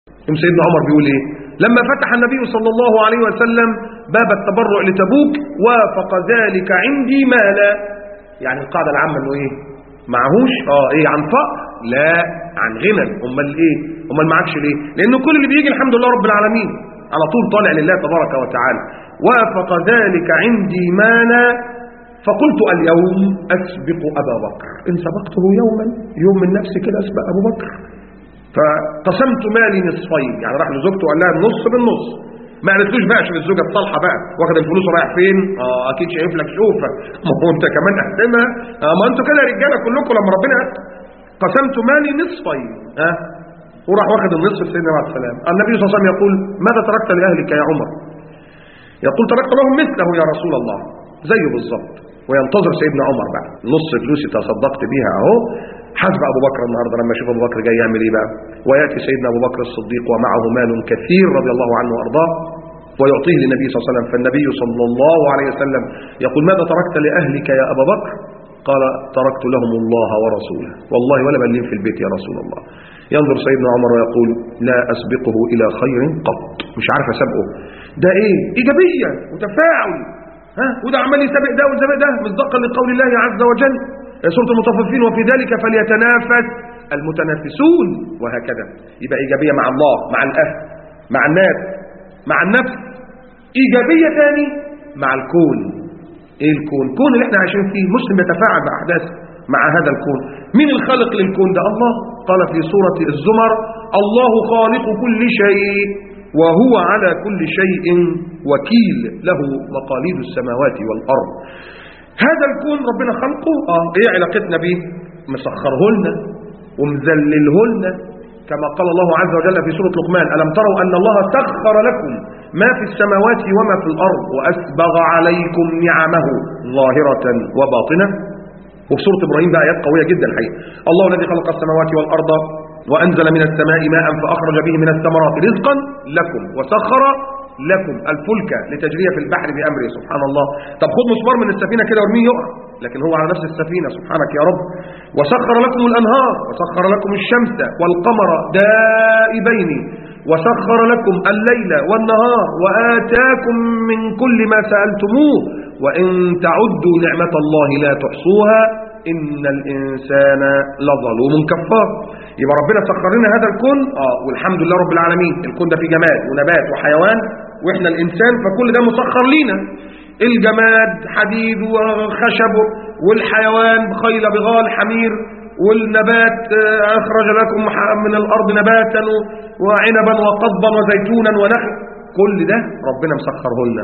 سيدنا عمر بيقول ايه؟ لما فتح النبي صلى الله عليه وسلم باب التبرع لتبوك وافق ذلك عندي مالا. يعني القاعدة العامة انه ايه؟ معهوش ايه عن فقر؟ لا، عن غنى. امال ايه؟ امال معكش ليه؟ لان كل اللي بيجي الحمد لله رب العالمين على طول طالع لله تبارك وتعالى. وافق ذلك عندي مالا فقلت اليوم اسبق ابا بكر، ان سبقته يوما يوم من نفسي كده اسبق ابو بكر. فقسمت مالي نصفين، يعني راح لزوجته وقال لها النص بالنص. ما قالتلوش بقى عشان الزوجه الصالحه بقى واخد الفلوس ورايح فين؟ اكيد شايف لك شوفه، ما هو انت كمان احسمها. ما انتوا كده رجاله كلكم لما ربنا قسمت مالي نصفين وراح واخد النصف لسيدنا عليه السلام. النبي صلى الله عليه وسلم يقول ماذا تركت لاهلك يا عمر؟ يقول تركت لهم مثله يا رسول الله، زيه بالظبط. وينتظر سيدنا عمر بقى نص فلوسي تصدقت بيها اهو، حسب ابو بكر النهارده لما يشوف ابو بكر جاي يعمل ايه بقى. وياتي سيدنا ابو بكر الصديق ومعه مال كثير رضي الله عنه وارضاه ويعطيه للنبي صلى الله عليه وسلم. فالنبي صلى الله عليه وسلم يقول ماذا تركت لاهلك يا ابا بكر؟ قال تركت لهم الله ورسوله، والله ولا مليم في البيت يا رسول الله. ينظر سيدنا عمر ويقول لا أسبقه إلى خير قط، مش عارف أسبقه. ده إيه؟ إيجابية وتفاعل، وده عمال يسابق ده ويسابق ده مصداقا لقول الله عز وجل سورة المطففين وفي ذلك فليتنافس المتنافسون. وهكذا يبقى إيجابية مع الله، مع الأهل، مع الناس، مع النفس. إيجابية ثاني مع الكون. إيه الكون؟ الكون اللي احنا عايشين فيه. مسلم يتفاعل بأحداث مع هذا الكون. مين الخالق للكون ده؟ الله. قال في سورة الزمر الله خالق كل شيء وهو على كل شيء وكيل له مقاليد السماوات والأرض. هذا الكون ربنا خلقه. ايه علاقتنا به؟ مسخره لنا ومذلله لنا كما قال الله عز وجل في سورة لقمان ألم تروا أن الله سخر لكم ما في السماوات وما في الأرض وأسبغ عليكم نعمه ظاهرة وباطنة. وفي سورة إبراهيم بقى آيات قوية جدا الحقيقة. الله الذي خلق السماوات والأرض وأنزل من السماء ماء فأخرج به من الثمرات رزقا لكم وسخر لكم الفلك لتجري في البحر بأمره. سبحان الله. طب خد مسمار من السفينة كده وارميه يقع، لكن هو على نفس السفينة. سبحانك يا رب. وسخر لكم الأنهار وسخر لكم الشمس والقمر دائبين وسخر لكم الليل والنهار وآتاكم من كل ما سألتموه وإن تعدوا نعمة الله لا تحصوها إن الإنسان لظلوم كفار. يبقى ربنا سخر لنا هذا الكون والحمد لله رب العالمين. الكون ده فيه جماد ونبات وحيوان واحنا الإنسان، فكل ده مسخر لينا. الجماد حديد وخشب والحيوان خيل بغال حمير والنبات أخرج لكم من الأرض نباتا وعنبا وقضبا وزيتونا ونخل. كل ده ربنا مسخره لنا.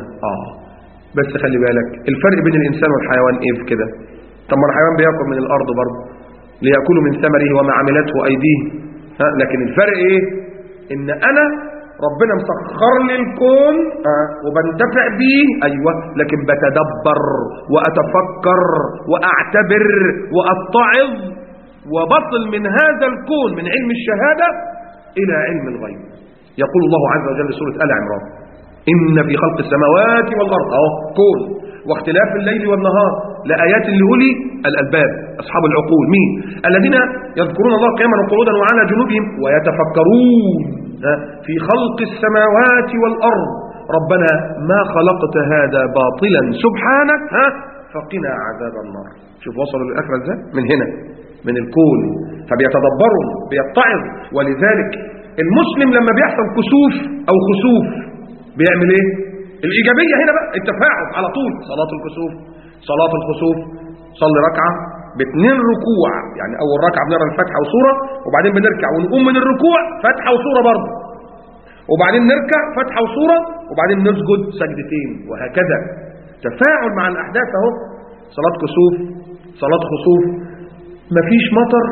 بس خلي بالك الفرق بين الإنسان والحيوان ايه في كده؟ طب ما الحيوان بياكل من الأرض برضه ليأكلوا من ثمره وما عملته أيديه. لكن الفرق ايه؟ إن أنا ربنا مسخر لي الكون وبنتفع بيه أيوة، لكن بتدبر وأتفكر وأعتبر وأتعظ وبصل من هذا الكون من علم الشهادة إلى علم الغيب. يقول الله عز وجل في سورة آل عمران إن في خلق السماوات والأرض كون واختلاف الليل والنهار لآيات لأولي الألباب أصحاب العقول. مين؟ الذين يذكرون الله قياما وقعودا وعلى جنوبهم ويتفكرون في خلق السماوات والأرض ربنا ما خلقت هذا باطلا سبحانك فقنا عذاب النار. شوف وصلوا للآخرة ازاي؟ من هنا من الكون. فبيتدبروا بيتعظ. ولذلك المسلم لما بيحصل كسوف أو خسوف بيعمل ايه؟ الإيجابية هنا بقى التفاعل على طول. صلاة الكسوف صلاة الخسوف صلي ركعة باثنين ركوع، يعني أول ركعة بنقرأ الفاتحة وسورة وبعدين بنركع ونقوم من الركوع فاتحة وسورة برضه وبعدين نركع فاتحة وسورة وبعدين نسجد سجدتين وهكذا. تفاعل مع الأحداث اهو. صلاة كسوف صلاة خسوف مفيش مطر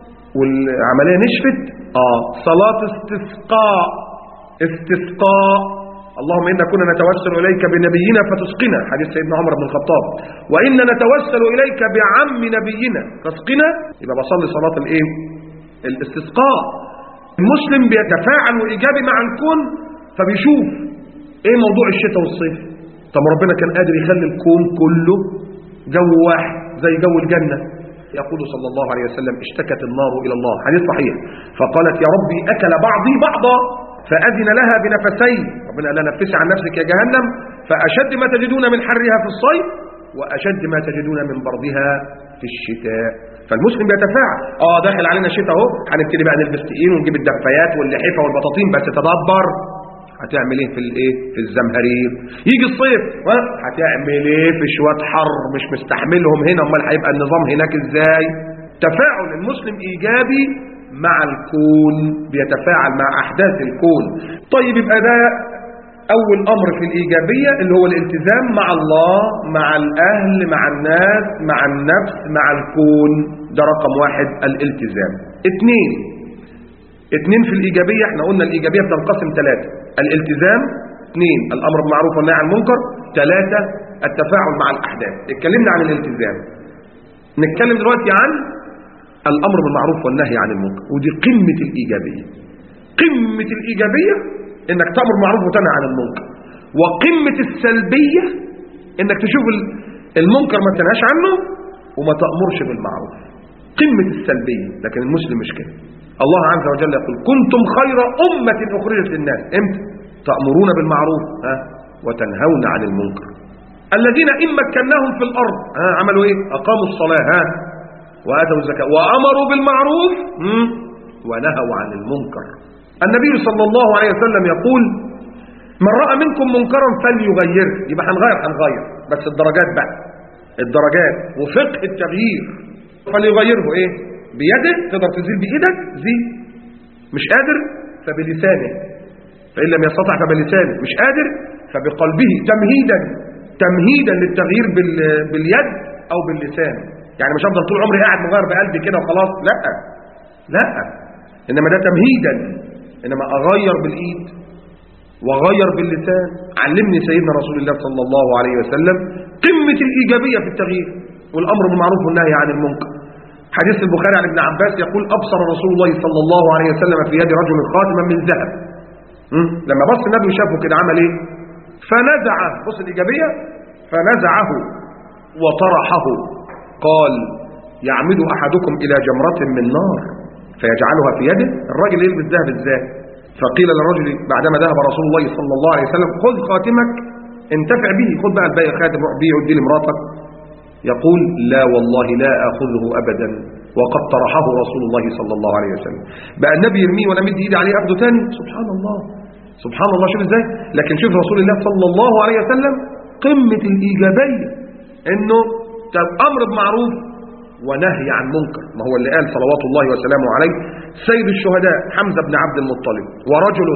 والعملية نشفت صلاة استسقاء اللهم إنا كنا نتوسل إليك بنبينا فتسقنا حديث سيدنا عمر بن الخطاب وإنا نتوسل إليك بعم نبينا فاسقنا. يبقى بصلي صلاة الاستسقاء. المسلم بيتفاعل وإيجابي مع الكون فبيشوف إيه موضوع الشتاء والصيف. طب ربنا كان قادر يخلي الكون كله جو واحد زي جو الجنة يقول صلى الله عليه وسلم اشتكت النار إلى الله، حديث صحيح، فقالت يا ربي أكل بعضي بعضا فأذن لها بنفسين، ربنا قال لها نفسي عن نفسك يا جهنم، فأشد ما تجدون من حرها في الصيف وأشد ما تجدون من بردها في الشتاء. فالمسلم بيتفاعل. داخل علينا الشتاء اهو، هنبتدي بقى نلبس تقيل ونجيب الدفايات واللحفه والبطاطين، بس تدبر هتعمل ايه في الزمهرير. يجي الصيف هتعمل ايه في شويه حر مش مستحملهم هنا، امال هيبقى النظام هناك ازاي؟ تفاعل المسلم ايجابي مع الكون، بيتفاعل مع احداث الكون. طيب يبقى ده اول امر في الايجابيه اللي هو الالتزام مع الله، مع الاهل، مع الناس، مع النفس، مع الكون. ده رقم واحد الالتزام. اتنين في الايجابيه، احنا قلنا الايجابيه بتنقسم 3: الالتزام، 2 الامر بالمعروف والنهي عن المنكر، 3 التفاعل مع الاحداث. اتكلمنا عن الالتزام، نتكلم دلوقتي عن الامر بالمعروف والنهي عن المنكر، ودي قمه الايجابيه. قمه الايجابيه انك تأمر بالمعروف وتنهى عن المنكر، وقمة السلبية انك تشوف المنكر ما تنهاش عنه وما تأمرش بالمعروف. قمة السلبية. لكن المسلم مش كده. الله عز وجل يقول كنتم خير أمة أخرجت للناس. امتى؟ تأمرون بالمعروف وتنهون عن المنكر. الذين إن مكناهم في الأرض عملوا ايه؟ أقاموا الصلاة وآتوا الزكاة وأمروا بالمعروف ونهوا عن المنكر. النبي صلى الله عليه وسلم يقول من رأى منكم منكرا فليغيره. يبقى هنغير بس الدرجات بقى، الدرجات وفقه التغيير. فليغيره ايه؟ بيده، تقدر تزيل بايدك زي، مش قادر فبلسانه، فإن لم يستطع فبلسانه، مش قادر فبقلبه، تمهيدا للتغيير باليد او باللسان. يعني مش هفضل طول عمري قاعد مغير بقلبي كده وخلاص، لا، انما ده تمهيدا، انما اغير بالايد واغير باللسان. علمني سيدنا رسول الله صلى الله عليه وسلم قمة الايجابية في التغيير والامر بالمعروف والنهي عن المنكر. حديث البخاري عن ابن عباس يقول ابصر رسول الله صلى الله عليه وسلم في يد رجل خاتما من ذهب. لما بص النبي وشافه كده عمل ايه؟ فنزعه. بص الايجابية، فنزعه وطرحه. قال يعمد احدكم الى جمرة من نار فيجعلها في يده. الراجل يلبس ذهب ازاي؟ فقيل للرجل بعدما ذهب رسول الله صلى الله عليه وسلم خذ خاتمك انتفع به، خذ بقى الباقي خاتم روح بيه وديه لمراتك. يقول لا والله لا اخذه ابدا وقد طرحه رسول الله صلى الله عليه وسلم. بقى النبي يرميه وانا مدي ايدي عليه اخده تاني؟ سبحان الله، سبحان الله. شوف ازاي. لكن شوف رسول الله صلى الله عليه وسلم قمة الايجابية انه امر بمعروف ونهي عن منكر. ما هو اللي قال صلوات الله وسلامه عليه سيد الشهداء حمزة بن عبد المطلب ورجل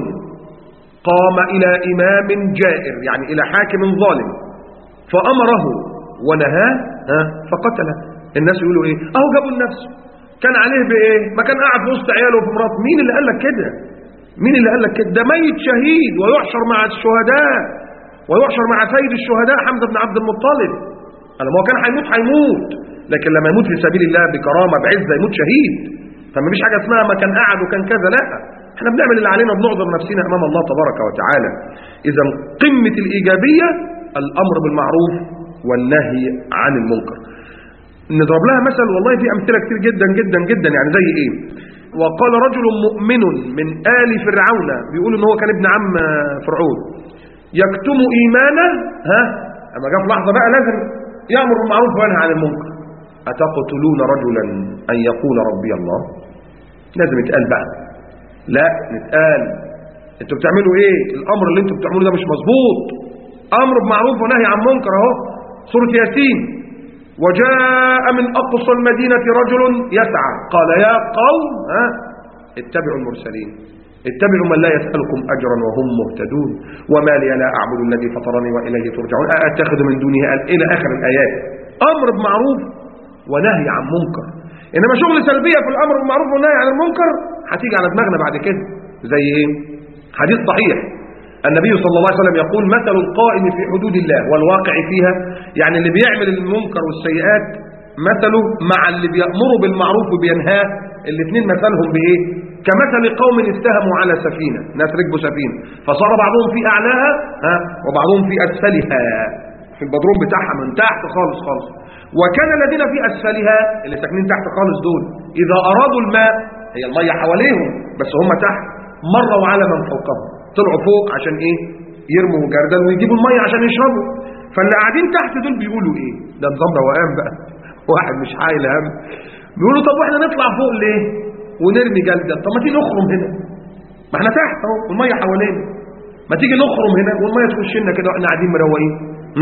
قام إلى إمام جائر، يعني إلى حاكم ظالم، فأمره ونهاه فقتله. الناس يقولوا ايه؟ اهو جابوا النفس، كان عليه بايه؟ ما كان قاعد في وسط عياله وفي مراته. مين اللي قال لك كده؟ مين اللي قال لك كده؟ ده ميت شهيد ويحشر مع الشهداء، ويحشر مع سيد الشهداء حمزة بن عبد المطلب. ما هو كان هيموت، لكن لما يموت في سبيل الله بكرامة بعزة يموت شهيد. فما فيش حاجة اسمها ما كان قاعد وكان كذا، لا، احنا بنعمل اللي علينا وبنعذر نفسنا امام الله تبارك وتعالى. اذا قمة الايجابية الامر بالمعروف والنهي عن المنكر. نضرب لها مثل، والله في امثله كتير جدا جدا جدا. يعني زي ايه؟ وقال رجل مؤمن من آل فرعون، بيقول ان هو كان ابن عم فرعون، يكتم ايمانه. اما جاء في لحظه بقى لازم يأمر بالمعروف وينهى عن المنكر. أتقتلون رجلا أن يقول ربي الله؟ لازم يتقال بقى، لا نتقال. انتوا بتعملوا ايه؟ الامر اللي انتوا بتعملوه ده مش مظبوط. امر بمعروف ونهي عن منكر اهو، سورة ياسين. وجاء من اقصى المدينة رجل يسعى قال يا قوم اتبعوا المرسلين، اتبعوا من لا يسألكم أجرا وهم مهتدون، وما لي لا أعبد الذي فطرني وإليه ترجعون أتخذ من دونه إلى آخر الآيات. أمر بمعروف ونهي عن منكر. إنما شغل سلبية في الأمر بالمعروف والنهي عن المنكر هتيجي على دماغنا بعد كده. زي إيه؟ حديث صحيح النبي صلى الله عليه وسلم يقول مثل القائم في حدود الله والواقع فيها، يعني اللي بيعمل المنكر والسيئات مثله مع اللي بيأمره بالمعروف وبينهاه، الاثنين مثلهم بإيه؟ كمثل قوم استهموا على سفينة، ناس ركبوا سفينة فصار بعضهم في أعلاها وبعضهم في أسفلها، في البدروم بتاعها من تحت خالص خالص. وكان الذين في أسفلها اللي ساكنين تحت خالص دول إذا أرادوا الماء، هي المية حواليهم بس هم تحت، مروا على من فوقهم، طلعوا فوق عشان إيه؟ يرموا جردل ويجيبوا المية عشان يشربوا. فاللي قاعدين تحت دول بيقولوا إيه؟ ده نظام روقان بقى، واحد مش حايل هم، بيقولوا طب واحنا نطلع فوق ليه ونرمي جردل؟ طب ما تيجي نخرم هنا، ما احنا تحت اهو والمية حوالينا، ما تيجي نخرم هنا والمية تخش لنا كده واحنا قاعدين مروقين.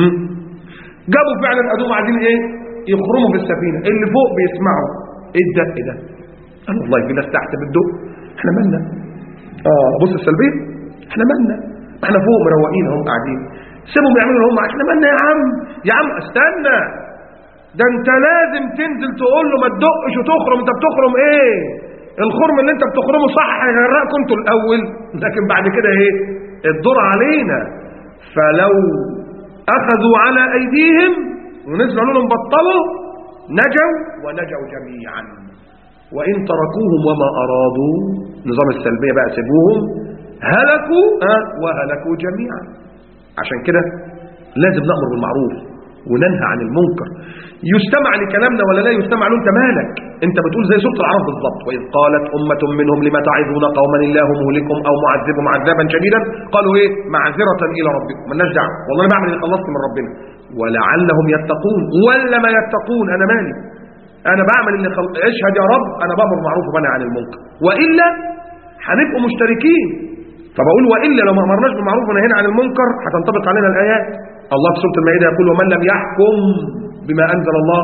جابوا فعلا ادوم قاعدين ايه؟ يخرموا في السفينه، اللي فوق بيسمعوا ايه الدق ده؟ قالوا والله في ناس تحت بتدق، احنا مالنا؟ بص السلبيه، احنا مالنا؟ احنا فوق مروقين اهم قاعدين، سيبهم يعملوا اللي هم، احنا مالنا يا عم؟ يا عم استنى، ده انت لازم تنزل تقول له ما تدقش وتخرم. انت بتخرم ايه؟ الخرم اللي انت بتخرمه صح هيغرقكم انتوا الاول، لكن بعد كده ايه؟ الدور علينا. فلو اخذوا على ايديهم ونزلوا لهم بطلوا نجوا ونجوا جميعا، وان تركوهم وما ارادوا، نظام السلبيه بقى سيبوهم، هلكوا وهلكوا جميعا. عشان كده لازم نأمر بالمعروف وننهى عن المنكر. يستمع لكلامنا ولا لا يستمع له؟ انت مالك؟ انت بتقول زي سورة العرب بالضبط، وإذ قالت أمة منهم لما تعظون قوما الله مهلكهم أو معذبهم عذابا شديدا قالوا ايه؟ معذرة إلى ربكم، مالناش دعوة، والله انا بعمل اللي خلصت من ربنا، ولعلهم يتقون ولا ما يتقون، انا مالي، انا بعمل اللي اشهد يا رب، انا بأمر بالمعروف وبنهى عن المنكر، وإلا هنبقوا مشتركين. فبقول وإلا لو ما أمرناش بالمعروف ونهينا عن المنكر هتنطبق علينا الآيات. الله في سورة المائدة يقول ومن لم يحكم بما أنزل الله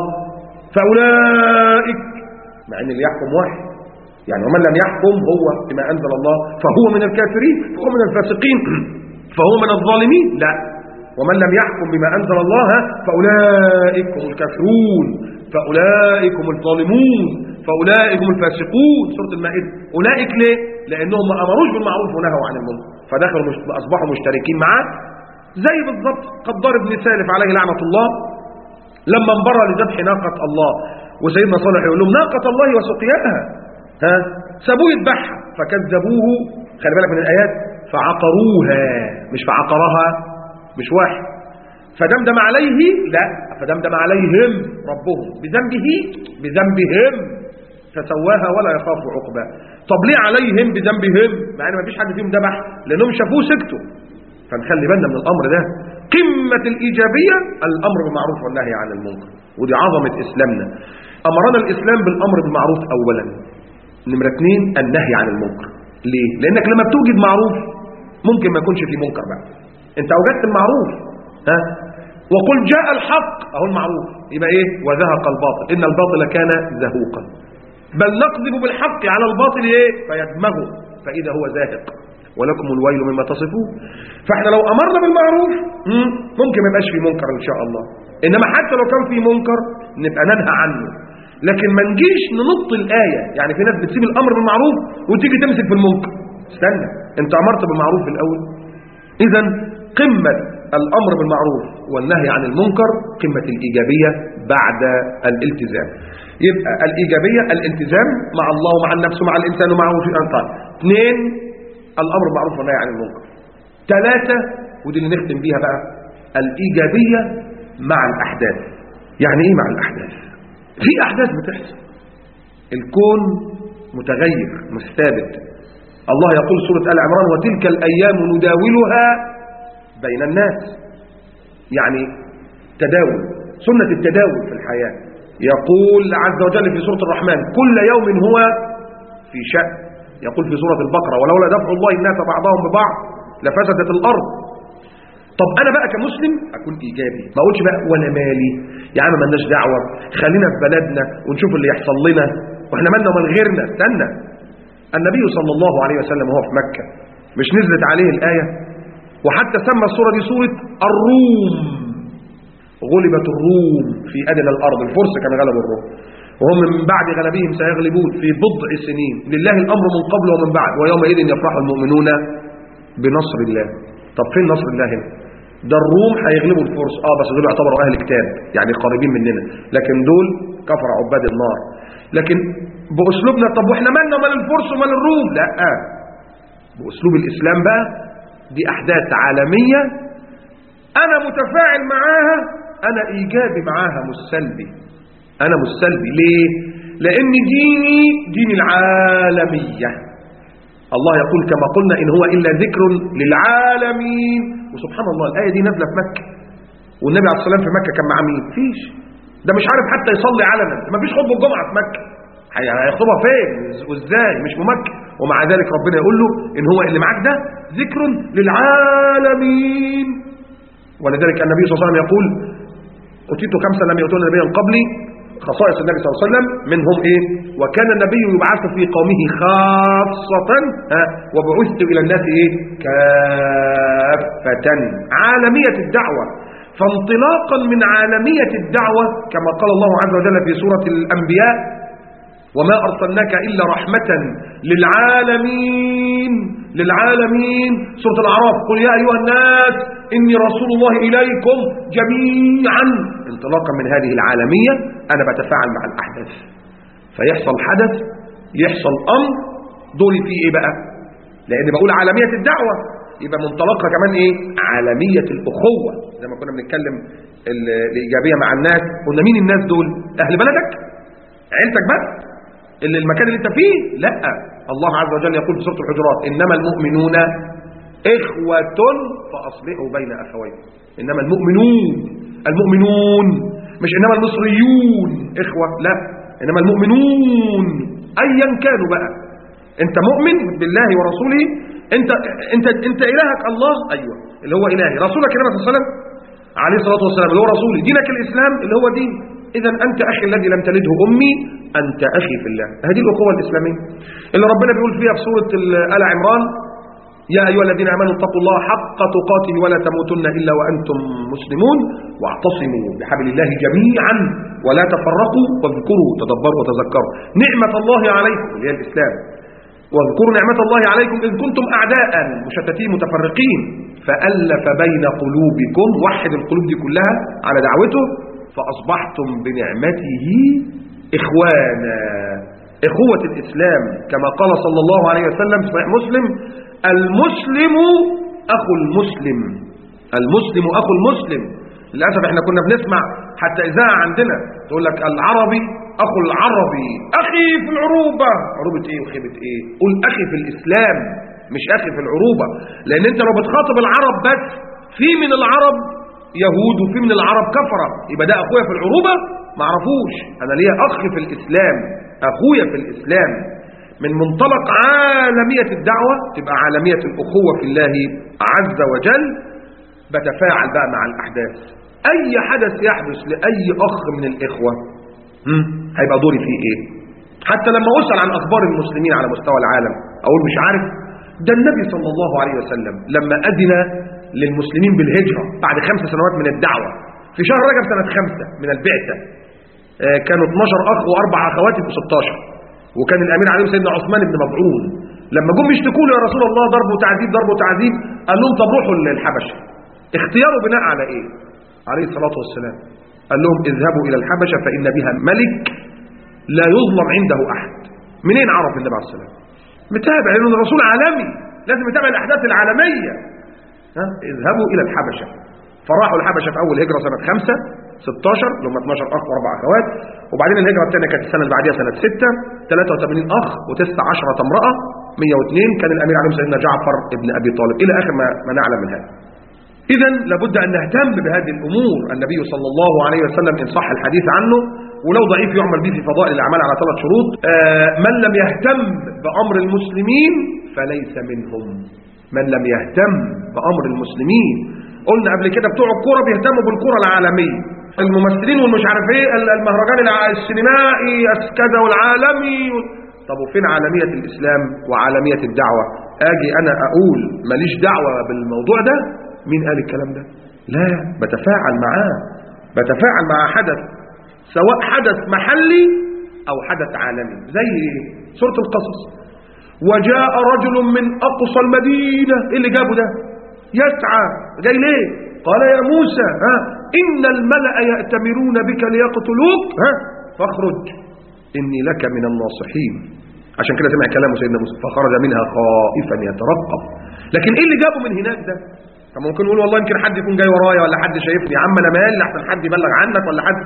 فأولئك، مع أن اللي يحكم واحد، يعني ومن لم يحكم هو بما أنزل الله فهو من الكافرين، فهو من الفاسقين، فهو من الظالمين. لا، ومن لم يحكم بما أنزل الله فأولئك هم الكافرون، فأولئك هم الظالمون، فأولئك هم الفاسقون. سورة المائدة. أولئك ليه؟ لأنهم ما أمروش بالمعروف ونهوا عن المنكر، فدخلوا أصبحوا مشتركين معاه. زي بالضبط قد ضرب ابن سالف عليه لعنة الله لما انبرى لذبح ناقة الله، وسيدنا صالح يقول لهم ناقة الله وسقياها، سابوه يذبحها فكذبوه، خلي بالك من الآيات، فعقروها مش فعقرها، مش واحد، فدمدم عليه، لا، فدمدم عليهم ربهم بذنبهم فسواها ولا يخاف عقبا. طب ليه عليهم بذنبهم مع ان ما فيش حد فيهم ذبح؟ لانهم شافوه سكتوا. فنخلي بالنا من الامر ده. قمه الايجابيه الامر بالمعروف والنهي عن المنكر، ودي عظمه اسلامنا. امرنا الاسلام بالامر بالمعروف اولا، نمره 2 النهي عن المنكر. ليه؟ لانك لما بتوجد معروف ممكن ما يكونش في منكر بقى، انت اوجدت المعروف، وقل جاء الحق اهو المعروف، يبقى ايه؟ وزهق الباطل ان الباطل كان زهوقا، بل نقذف بالحق على الباطل ايه؟ فيدمغه فاذا هو زاهق ولكم الويل مما تصفون. فاحنا لو امرنا بالمعروف ممكن ما يبقاش في منكر ان شاء الله، انما حتى لو كان في منكر نبقى ننهى عنه، لكن ما نجيش ننط الايه. يعني في ناس بتسيب الامر بالمعروف وتيجي تمسك في المنكر. استنى، انت امرت بالمعروف في الاول. اذا قمه الامر بالمعروف والنهي عن المنكر قمه الايجابيه بعد الالتزام. يبقى الايجابيه الالتزام مع الله ومع النفس ومع الانسان ومعه في انقاذ. 2 الامر بالمعروف والنهي عن المنكر. 3 ودي اللي نختم بيها بقى، الايجابيه مع الاحداث. يعني ايه مع الاحداث؟ في احداث بتحصل، الكون متغير مش ثابت. الله يقول سوره ال عمران وتلك الايام نداولها بين الناس، يعني تداول، سنه التداول في الحياه. يقول عز وجل في سوره الرحمن كل يوم هو في شأن. يقول في سورة البقرة ولولا دفع الله الناس بعضهم ببعض لفسدت الأرض. طب أنا بقى كمسلم أكون إيجابي، ما أقولش بقى وأنا مالي يا عم مالناش دعوة، خلينا في بلدنا ونشوف اللي يحصل لنا وإحنا مالنا ومال غيرنا. استنى، النبي صلى الله عليه وسلم وهو في مكة مش نزلت عليه الآية؟ وحتى سمى السورة دي سورة الروم، غلبت الروم في أدنى الأرض، الفرس كان غلب الروم، وهم من بعد غلبهم سيغلبون في بضع سنين، لله الأمر من قبل ومن بعد ويومئذ يفرح المؤمنون بنصر الله. طب فين نصر الله هنا؟ ده الروم هيغلبوا الفرس، بس دول يعتبروا أهل كتاب يعني قريبين مننا، لكن دول كفر عباد النار. لكن بأسلوبنا طب واحنا مالنا ومال الفرس ومال الروم؟ لا، بأسلوب الإسلام بقى، دي أحداث عالمية أنا متفاعل معاها، أنا إيجابي معاها مش سلبي. أنا مش سلبي. ليه؟ لأن ديني دين العالمية. الله يقول كما قلنا إن هو إلا ذكر للعالمين. وسبحان الله الآية دي نازلة في مكة، والنبي عليه الصلاة والسلام في مكة كان مع مين؟ فيش. ده مش عارف حتى يصلي علنا، ما فيش خطبة الجمعة في مكة، هيخطبها فين وازاي؟ مش في مكة. ومع ذلك ربنا يقول له إن هو اللي معاك ده ذكر للعالمين. ولذلك النبي صلى الله عليه وسلم يقول أتيت خمسا لم يؤتون نبيا قبلي، خصائص النبي صلى الله عليه وسلم منهم ايه؟ وكان النبي يبعث في قومه خاصة وبعثت الى الناس ايه؟ كافة. عالمية الدعوة. فانطلاقا من عالمية الدعوة كما قال الله عز وجل في سورة الأنبياء وما أرسلناك إلا رحمة للعالمين. للعالمين. سورة الأعراف قل يا أيها الناس إني رسول الله إليكم جميعا. انطلاقا من هذه العالمية أنا بتفاعل مع الأحداث، فيحصل حدث، يحصل أمر، دوري فيه إيه بقى؟ لأن بقول عالمية الدعوة، يبقى منطلقها كمان إيه؟ عالمية الأخوة. زي ما كنا بنتكلم الإيجابية مع الناس، قلنا مين الناس دول؟ أهل بلدك؟ عيلتك بس؟ المكان اللي انت فيه؟ لا. الله عز وجل يقول في سورة الحجرات إنما المؤمنون إخوة فأصلحوا بين أخويكم. إنما المؤمنون مش إنما المصريون إخوة، لا، إنما المؤمنون أيا كانوا بقى. أنت مؤمن بالله ورسوله، أنت إلهك الله، أيوة اللي هو إلهي، رسولك النبي صلى الله عليه وسلم عليه الصلاة والسلام اللي هو رسولي، دينك الإسلام اللي هو دين. إذا أنت أخي الذي لم تلده أمي، أنت أخي في الله. هذه الأخوة الإسلامية اللي ربنا بيقول فيها في سورة آل عمران يا أيها الذين آمنوا اتقوا الله حق تقاته ولا تموتن إلا وأنتم مسلمون واعتصموا بحبل الله جميعا ولا تفرقوا واذكروا تدبروا وتذكروا نعمة الله عليكم اللي هي الإسلام، واذكروا نعمة الله عليكم إذ كنتم أعداء مشتتين متفرقين فألف بين قلوبكم، وحد القلوب دي كلها على دعوته، فأصبحتم بنعمته إخوانا. إخوة الإسلام كما قال صلى الله عليه وسلم في صحيح مسلم المسلم أخو المسلم. المسلم أخو المسلم. للأسف احنا كنا بنسمع حتى إذاعة عندنا تقول لك العربي أخو العربي، أخي في العروبة. عروبة إيه وخيبة إيه؟ قول أخي في الإسلام مش أخي في العروبة. لأن أنت لو بتخاطب العرب بس، في من العرب يهود وفي من العرب كفرة، يبقى ده أخويا في العروبة؟ معرفوش. أنا ليا أخ في الإسلام، أخويا في الإسلام. من منطلق عالمية الدعوة تبقى عالمية الأخوة في الله عز وجل. بتفاعل بقى مع الأحداث، أي حدث يحدث لأي أخ من الإخوة هيبقى دوري فيه إيه؟ حتى لما أسأل عن أخبار المسلمين على مستوى العالم أقول مش عارف. ده النبي صلى الله عليه وسلم لما أذن للمسلمين بالهجرة بعد 5 سنوات من الدعوة في شهر رجب سنة 5 من البعثة، كانوا 12 أخ و4 أخوات ب 16، وكان الأمير عليهم سيدنا عثمان بن مظعون. لما جم يشتكوا له يا رسول الله ضرب وتعذيب ضرب وتعذيب، قال لهم طب روحوا للحبشة. اختياره بناء على إيه؟ عليه الصلاة والسلام قال لهم اذهبوا إلى الحبشة فإن بها ملك لا يظلم عنده أحد. منين عرف النبي عليه الصلاة والسلام؟ متابع، لأنه الرسول عالمي لازم يتابع الأحداث العالمية. اذهبوا إلى الحبشة. فراحوا الحبشة في أول هجرة سنة 5 16 اللي هم 12 أخ و4 أخوات، وبعدين الهجرة الثانية كانت السنة اللي بعديها سنة 6 83 أخ و19 امرأة 102. كان الأمير عليهم سيدنا جعفر ابن أبي طالب إلى آخر ما نعلم من هذا. إذن لابد أن نهتم بهذه الأمور. النبي صلى الله عليه وسلم إن صح الحديث عنه ولو ضعيف يعمل به في فضائل الأعمال على 3 شروط. من لم يهتم بأمر المسلمين فليس منهم. من لم يهتم بأمر المسلمين. قلنا قبل كده بتوع الكورة بيهتموا بالكورة العالمية، الممثلين والمش عارف ايه، المهرجان السينمائي كذا والعالمي. طب وفين عالمية الإسلام وعالمية الدعوة؟ اجي انا اقول ماليش دعوة بالموضوع ده؟ مين قال الكلام ده؟ لا، بتفاعل معاه، بتفاعل مع حدث، سواء حدث محلي او حدث عالمي. زي سورة القصص وجاء رجل من اقصى المدينة، ايه اللي جابه ده؟ يسعى، جاي ليه؟ قال يا موسى إن الملأ يأتمرون بك ليقتلوك فاخرج إني لك من الناصحين. عشان كده سمع كلامه سيدنا موسى فخرج منها خائفا يترقب. لكن إيه اللي جابه من هناك ده؟ فممكن نقول والله يمكن حد يكون جاي ورايا ولا حد شايفني، يا عم انا مالي احسن حد يبلغ عنك ولا حد.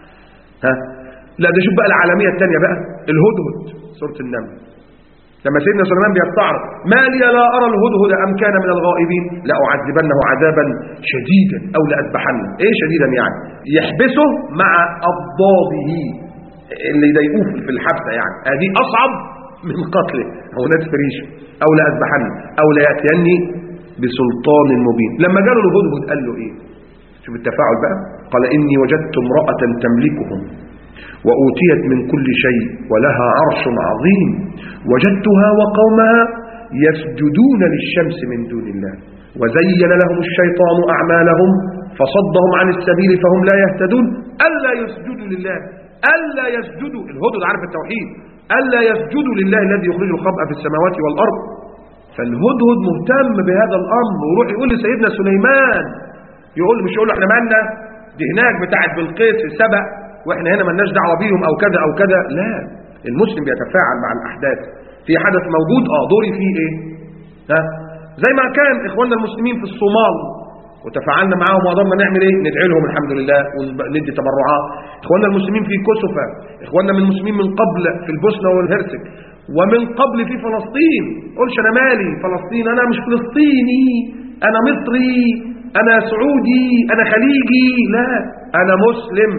ها لا ده شوف بقى العالميه الثانيه بقى، الهدهد سوره النمل لما سيدنا سليمان بيستعرض ما لي لا ارى الهدهد ام كان من الغائبين لاعذبنه عذابا شديدا او لاذبحنه. ايه شديدا يعني؟ يحبسه مع اضداده اللي يضايقوه في الحبسه، يعني ادي اصعب من قتله او نتف ريشه او لاذبحنه او لياتيني بسلطان مبين. لما جاله الهدهد قال له ايه؟ شوف التفاعل بقى، قال اني وجدت امراه تملكهم وأوتيت من كل شيء ولها عرش عظيم وجدتها وقومها يسجدون للشمس من دون الله وزين لهم الشيطان أعمالهم فصدهم عن السبيل فهم لا يهتدون ألا يسجدوا لله، ألا يسجدوا، الهدهد عارف التوحيد، ألا يسجدوا لله الذي يخرج الخبأ في السماوات والأرض. فالهدهد مهتم بهذا الأمر، ويروح يقول لسيدنا سليمان، مش يقول له احنا مالنا دي هناك بتاعت بلقيس في سبأ واحنا هنا مالناش دعوه بيهم او كذا او كذا. لا، المسلم بيتفاعل مع الاحداث. في حدث موجود دوري فيه ايه؟ ها زي ما كان اخواننا المسلمين في الصومال وتفاعلنا معاهم وقدرنا نعمل ايه؟ ندعي لهم الحمد لله وندي تبرعات. اخواننا المسلمين في كوسوفا، اخواننا من المسلمين من قبل في البوسنه والهرسك، ومن قبل في فلسطين. قولش انا مالي فلسطين، انا مش فلسطيني، انا مصري، انا سعودي، انا خليجي، لا انا مسلم.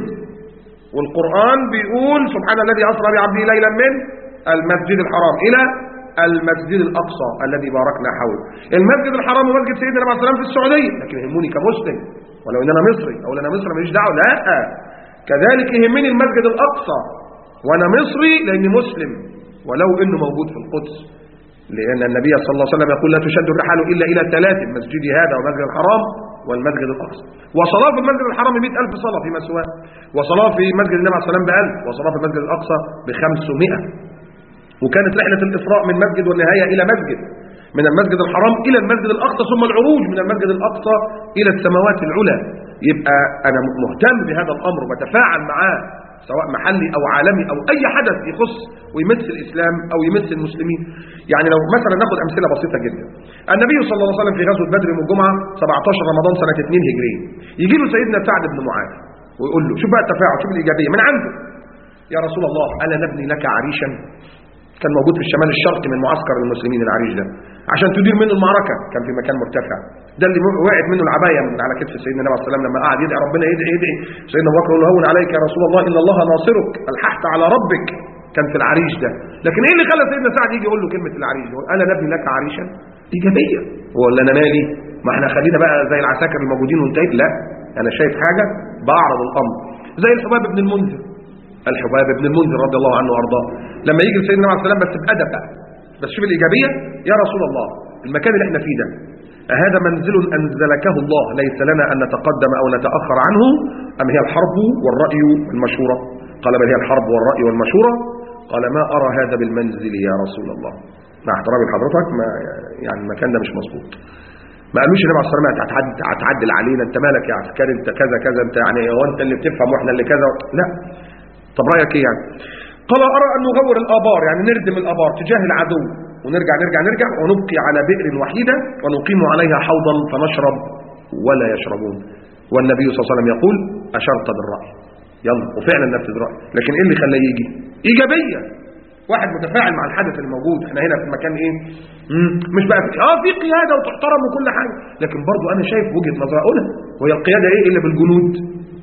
والقرآن بيقول سبحان الذي أسرى بعبده ليلا من المسجد الحرام إلى المسجد الأقصى الذي باركنا حوله. المسجد الحرام ومسجد سيدنا النبي عليه الصلاة والسلام في السعودية، لكن يهمني كمسلم ولو إن أنا مصري أو أنا مصري ماليش دعوة، لا كذلك يهمني المسجد الأقصى وأنا مصري لأني مسلم ولو إنه موجود في القدس، لأن النبي صلى الله عليه وسلم يقول لا تشد الرحال إلا إلى 3 مسجدي هذا ومسجد الحرام والمسجد الأقصى. وصلاة في المسجد الحرام 100,000 صلاة فيما سواه، وصلاة في مسجد النبي عليه الصلاة والسلام ب1000، وصلاة في المسجد الأقصى ب500. وكانت رحلة الإسراء من مسجد والنهاية إلى مسجد، من المسجد الحرام إلى المسجد الأقصى، ثم العروج من المسجد الأقصى إلى السماوات العلى. يبقى أنا مهتم بهذا الأمر وبتفاعل معاه سواء محلي أو عالمي أو أي حدث يخص ويمس الإسلام أو يمس المسلمين. يعني لو مثلا ناخد أمثلة بسيطة جدا، النبي صلى الله عليه وسلم في غزوة بدر يوم الجمعة 17 رمضان سنة 2 هجرية، يجي له سيدنا سعد بن معاذ ويقول له، شوف بقى التفاعل، شوف الإيجابية من عنده، يا رسول الله ألا نبني لك عريشا؟ كان موجود في الشمال الشرقي من معسكر المسلمين العريش ده عشان تدير منه المعركة، كان في مكان مرتفع، ده اللي وقعت منه العباية من على كتف سيدنا النبي عليه الصلاة والسلام لما قعد يدعي ربنا، يدعي سيدنا ابو بكر يقول له هون عليك يا رسول الله إن الله ناصرك ألححت على ربك، كان في العريش ده. لكن ايه اللي خلى سيدنا سعد يجي يقول له كلمة العريش دي؟ ألا نبني لك عريشا؟ إيجابية. ولا أنا مالي؟ ما احنا خلينا بقى زي العساكر الموجودين وانتهيت؟ لا، أنا شايف حاجة بعرض الأمر، زي الحباب بن المنذر، الحباب بن المنذر رضي الله عنه وارضاه، لما يجي سيدنا عليه السلام بس بأدب بقى، بس شوف الإيجابية، يا رسول الله المكان اللي احنا فيه ده هذا منزل أنزلكه الله ليس لنا أن نتقدم أو نتأخر عنه أم هي الحرب والرأي والمشورة؟ قال بل هي الحرب والرأي والمشورة. قال ما أرى هذا بالمنزل يا رسول الله، مع احترامي لحضرتك ما يعني المكان ده مش مظبوط. ما قالوش النبي عليه الصلاه والسلام هتعدل علينا، انت مالك يا عسكري، انت كذا كذا، انت يعني هو انت اللي بتفهم واحنا اللي كذا، لا. طب رايك ايه يعني؟ قال ارى ان نغور الابار، يعني نردم الابار تجاه العدو ونرجع ونبقي على بئر وحيده ونقيم عليها حوضا فنشرب ولا يشربون. والنبي صلى الله عليه وسلم يقول اشرت بالراي، يلا، وفعلا نفذ راي. لكن ايه اللي خلاه يجي؟ ايجابيه، واحد متفاعل مع الحدث الموجود. احنا هنا في مكان ايه؟ مش بقى في قياده وتحترم وكل حاجه، لكن برضو انا شايف وجهه نظر اقولها، وهي القياده ايه الا بالجنود.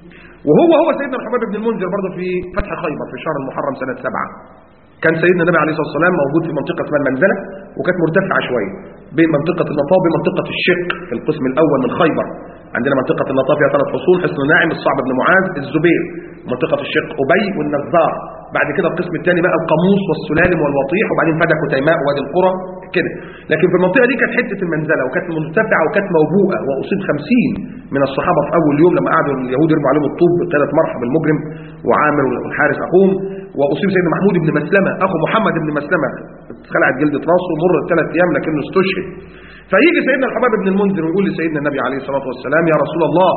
وهو سيدنا الحباب بن المنذر برضو في فتح خيبر في شهر المحرم سنه 7، كان سيدنا النبي عليه الصلاه والسلام موجود في منطقه اسمها المنزله، وكانت مرتفعه شويه بين منطقه النطاف وبين منطقه الشق في القسم الاول من خيبر. عندنا منطقه النطاف فيها 3 حصون، حصن ناعم، الصعب بن معاذ، الزبير. منطقه الشق ابي والنزار. بعد كده القسم الثاني بقى القاموس والسلالم والوطيح، وبعدين فدك وتيماء ووادي القرى كده. لكن في المنطقه دي كانت حته المنزله، وكانت مرتفعه وكانت موبوءه، واصيب 50 من الصحابه في اول يوم لما قعدوا اليهود يرموا عليهم الطوب بثلاث مرحب المجرم وعامر والحارس اخوهم. واصيب سيدنا محمود بن مسلمه اخو محمد بن مسلمه، خلعت جلده راسه ومر 3 ايام لكنه استشهد. فيجي سيدنا الحباب بن المنذر ويقول لسيدنا النبي عليه الصلاه والسلام يا رسول الله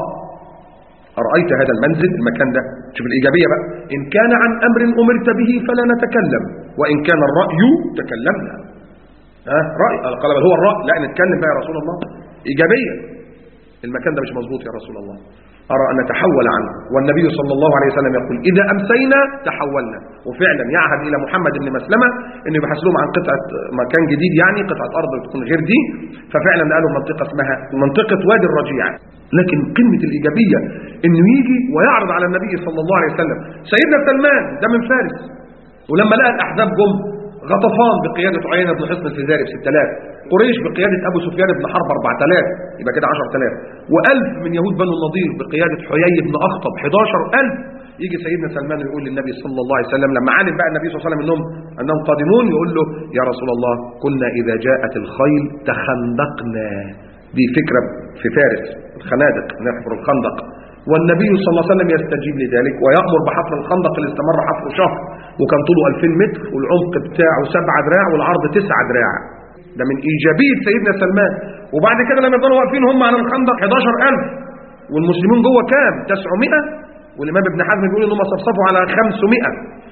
أرأيت هذا المنزل المكان ده؟ شوف الإيجابية بقى، إن كان عن أمر أمرت به فلا نتكلم، وإن كان الرأي تكلمنا. رأي؟ قال بل هو الرأي، لا نتكلم بقى يا رسول الله. إيجابية. المكان ده مش مظبوط يا رسول الله، أرى أن نتحول عنه. والنبي صلى الله عليه وسلم يقول إذا أمسينا تحولنا. وفعلا يعهد إلى محمد بن مسلمة أنه يبحث لهم عن قطعة مكان جديد، يعني قطعة أرض تكون غير دي. ففعلا قالوا منطقة اسمها منطقة وادي الرجيع. لكن قمة الإيجابية أنه يجي ويعرض على النبي صلى الله عليه وسلم. سيدنا سلمان ده من فارس، ولما لقى الأحزاب جم، غطفان بقيادة عيينة بن حصن الفزاري ب6000، قريش بقيادة أبو سفيان بن حرب 4000، يبقى كده 10000، و1000 من يهود بنو النضير بقيادة حيي بن أخطب 11000. يجي سيدنا سلمان يقول للنبي صلى الله عليه وسلم لما علم بقى النبي صلى الله عليه وسلم أنهم قادمون، يقول له يا رسول الله كنا إذا جاءت الخيل تخندقنا. دي فكرة في فارس، الخنادق، نحفر الخندق. والنبي صلى الله عليه وسلم يستجيب لذلك ويأمر بحفر الخندق اللي استمر حفره شهر، وكان طوله 2000 متر والعمق بتاعه 7 دراع والعرض 9 دراع. ده من إيجابية سيدنا سلمان. وبعد كده لما يفضلوا واقفين هم على الخندق 11000 والمسلمين جوه كام؟ 900. والإمام ابن حزم بيقول إنهم صفصفوا على 500.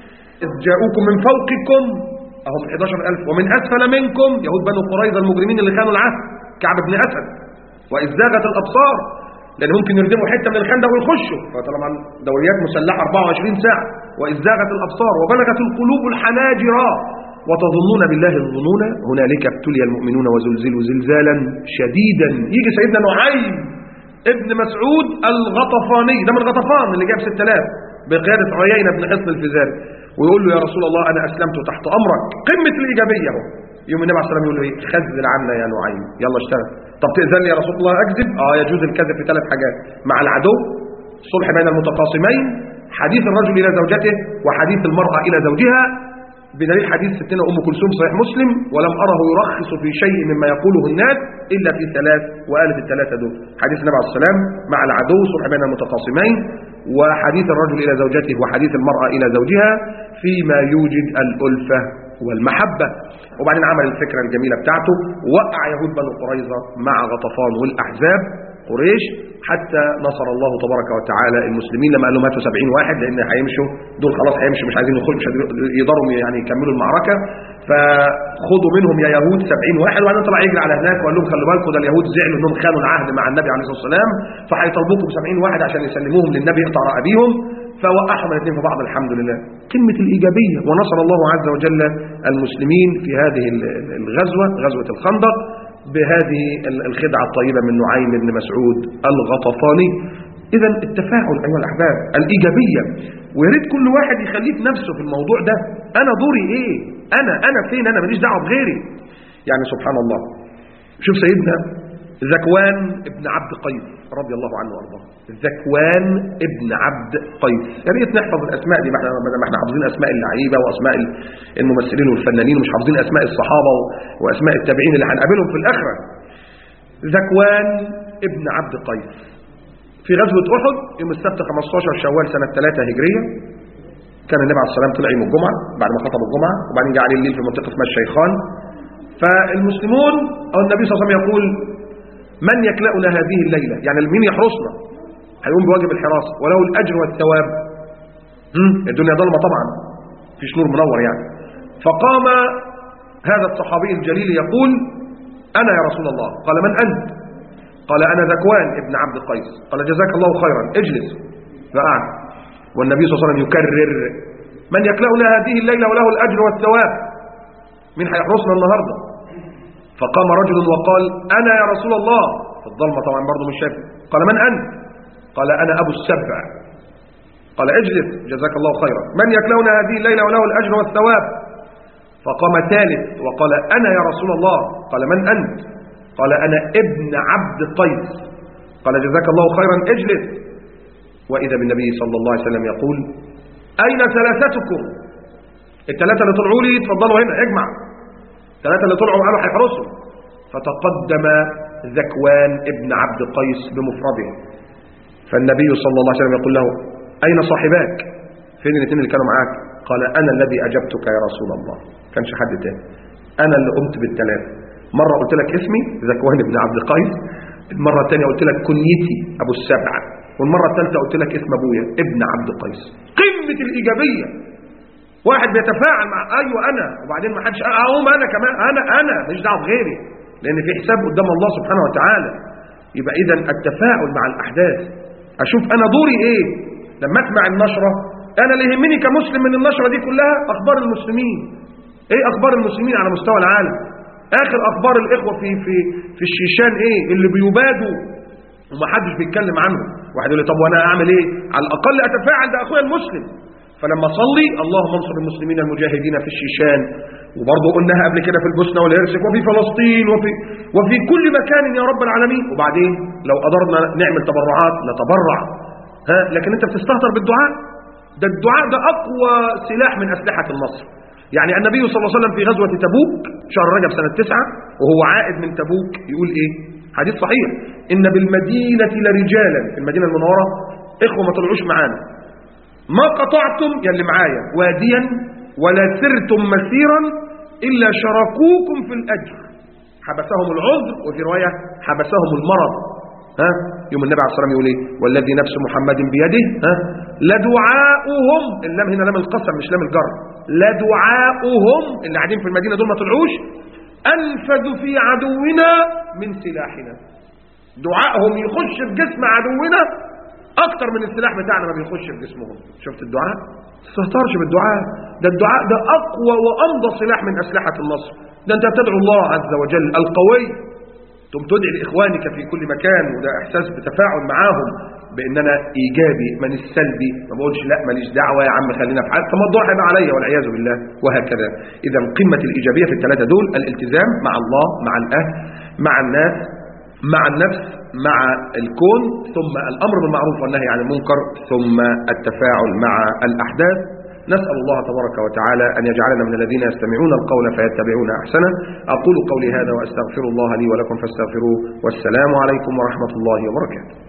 إذ جاءوكم من فوقكم أهم 11000 ومن أسفل منكم يهود بنو قريظة المجرمين اللي خانوا العهد، كعب بن أسد. وإذ زاغت الأبصار، لأن ممكن يردموا حتة من الخندق ويخشوا، فطبعا دوريات مسلحة 24 ساعة. وإذ زاغت الأبصار وبلغت القلوب الحناجر وتظنون بالله الظنون هنالك ابتلي المؤمنون وزلزلوا زلزالا شديدا. يجي سيدنا نعيم ابن مسعود الغطفاني، ده من غطفان اللي جاب 6000 بقيادة عيينة بن حصن الفزاري، ويقول له يا رسول الله أنا أسلمت تحت أمرك. قمة الإيجابية اهو. يوم النبي عليه الصلاة والسلام يقول له إيه؟ خذل عنا يا نعيم، يلا اشتغل. طب تأذن لي يا رسول الله أكذب؟ يجوز الكذب في 3 حاجات: مع العدو، الصلح بين المتخاصمين، حديث الرجل إلى زوجته، وحديث المرأة إلى زوجها، بدليل حديث ستنا أم كلثوم صحيح مسلم: ولم أره يرخص في شيء مما يقوله الناس إلا في 3، وقالت ال3 دول: حديث النبي عليه السلام، مع العدو، صلح بين المتخاصمين، وحديث الرجل إلى زوجته، وحديث المرأة إلى زوجها، فيما يوجد الألفة والمحبة. وبعدين عمل الفكرة الجميلة بتاعته، وقع يهود بنو قريظة مع غطفان والأحزاب قريش، حتى نصر الله تبارك وتعالى المسلمين. لما قال لهم هاتوا 70 واحد لأن هيمشوا دول، خلاص هيمشوا، مش عايزين يخرجوا، مش يقدروا يعني يكملوا المعركة، فخدوا منهم يا يهود 70 واحد. وبعدين طلع يجري على هناك وقال لهم خلوا بالكم ده اليهود زعلوا انهم خانوا العهد مع النبي عليه الصلاة والسلام، فهيطلبوكم 70 واحد عشان يسلموهم للنبي يقطع رقابيهم. فوقعهم الاثنين في بعض الحمد لله. قمة الإيجابية. ونصر الله عز وجل المسلمين في هذه الغزوة، غزوة الخندق، بهذه الخدعة الطيبة من نعيم بن مسعود الغطفاني. إذا التفاعل أيها الأحباب، الإيجابية. ويريد كل واحد يخليه في نفسه في الموضوع ده. أنا دوري إيه؟ أنا فين؟ أنا ماليش دعوة بغيري. يعني سبحان الله، شوف سيدنا ذكوان ابن عبد قيس رضي الله عنه وارضاه. ذكوان ابن عبد قيس. يا ريت نحفظ الاسماء دي، ما احنا حافظين اسماء اللعيبه واسماء الممثلين والفنانين، ومش حافظين اسماء الصحابه واسماء التابعين اللي هنقابلهم في الاخره. ذكوان ابن عبد قيس في غزوه احد يوم السبت 15 شوال سنه 3 هجريه. كان النبي عليه الصلاه والسلام طلع يوم الجمعه بعد ما خطب الجمعه، وبعدين جه عليه الليل في منطقه اسمها الشيخان. فالمسلمون او النبي صلى الله عليه وسلم يقول: من يكلأنا هذه الليلة؟ يعني مين يحرسنا؟ هيقوم بواجب الحراسة وله الأجر والثواب. الدنيا ظلمة طبعا، فيش نور منور يعني. فقام هذا الصحابي الجليل يقول: أنا يا رسول الله. قال: من أنت؟ قال: أنا ذكوان ابن عبد قيس. قال: جزاك الله خيرا، اجلس. فقعد. والنبي صلى الله عليه وسلم يكرر: من يكلأنا هذه الليلة وله الأجر والثواب؟ مين هيحرسنا النهارده؟ فقام رجل وقال: أنا يا رسول الله. في الظلمة طبعا برضه مش شايف. قال: من أنت؟ قال: أنا أبو السبع. قال: اجلس جزاك الله خيرا. من يكلأنا هذه الليلة وله الأجر والثواب؟ فقام ثالث وقال: أنا يا رسول الله. قال: من أنت؟ قال: أنا ابن عبد قيس. قال: جزاك الله خيرا، اجلس. وإذا بالنبي صلى الله عليه وسلم يقول: أين ثلاثتكم؟ الثلاثة اللي طلعوا لي اتفضلوا هنا، اجمع. 3 اللي طلعوا قالوا هيحرسوا. فتقدم ذكوان ابن عبد قيس بمفرده. فالنبي صلى الله عليه وسلم يقول له: أين صاحباك؟ فين الاثنين اللي كانوا معاك؟ قال: أنا الذي أجبتك يا رسول الله. كانش حد تاني، أنا اللي قمت بال3. مرة قلت لك اسمي ذكوان ابن عبد قيس، المرة الثانية قلت لك كنيتي أبو السبع، والمرة الثالثة قلت لك اسم أبويا ابن عبد قيس. قمة الإيجابية. واحد بيتفاعل مع ايوه انا، وبعدين ما حدش اقوم انا كمان، انا مش دعوه بغيري، لان في حساب قدام الله سبحانه وتعالى. يبقى إذن التفاعل مع الأحداث، أشوف أنا دوري إيه لما أسمع النشرة. أنا اللي يهمني كمسلم من النشرة دي كلها أخبار المسلمين. إيه أخبار المسلمين على مستوى العالم؟ آخر أخبار الإخوة في الشيشان إيه اللي بيبادوا ومحدش بيتكلم عنهم. واحد يقول لي طب وأنا أعمل إيه؟ على الأقل أتفاعل، ده أخويا المسلم. فلما صلي اللهم انصر المسلمين المجاهدين في الشيشان، وبرضه قلناها قبل كده في البوسنة والهرسك وفي فلسطين وفي كل مكان يا رب العالمين. وبعدين لو قدرنا نعمل تبرعات نتبرع، لكن انت بتستهتر بالدعاء. ده الدعاء ده أقوى سلاح من أسلحة النصر. يعني النبي صلى الله عليه وسلم في غزوة تبوك شهر رجب سنة 9 وهو عائد من تبوك يقول إيه؟ حديث صحيح: إن بالمدينة لرجالا، في المدينة المنورة إخوة ما طلعوش معانا، ما قطعتم يلي معايا واديا ولا سرتم مسيرا إلا شاركوكم في الأجر، حبسهم العذر، وفي رواية حبسهم المرض. يوم النبي عليه الصلاة والسلام يقول ايه؟ والذي نفس محمد بيده لدعاؤهم، اللام هنا لام القسم مش لام الجر، لدعاؤهم اللي قاعدين في المدينة دول ما طلعوش أنفذ في عدونا من سلاحنا. دعائهم يخش في جسم عدونا أكتر من السلاح بتاعنا ما بيخش في جسمهم. شفت الدعاء؟ تستهترش بالدعاء. ده الدعاء ده أقوى وأمضى سلاح من أسلحة النصر. ده أنت تدعو الله عز وجل القوي، ثم تدعي لإخوانك في كل مكان، وده إحساس بتفاعل معاهم بأن أنا إيجابي من السلبي. ما بقولش لا ماليش دعوة يا عم خلينا في حال، طب ما الدعاء هيبقى عليا والعياذ بالله، وهكذا. إذا قمة الإيجابية في الثلاثة دول: الالتزام مع الله، مع الأهل، مع الناس، مع النفس، مع الكون، ثم الأمر بالمعروف والنهي عن المنكر، ثم التفاعل مع الأحداث. نسأل الله تبارك وتعالى أن يجعلنا من الذين يستمعون القول فيتبعون أحسنه. أقول قولي هذا وأستغفر الله لي ولكم فاستغفروه، والسلام عليكم ورحمة الله وبركاته.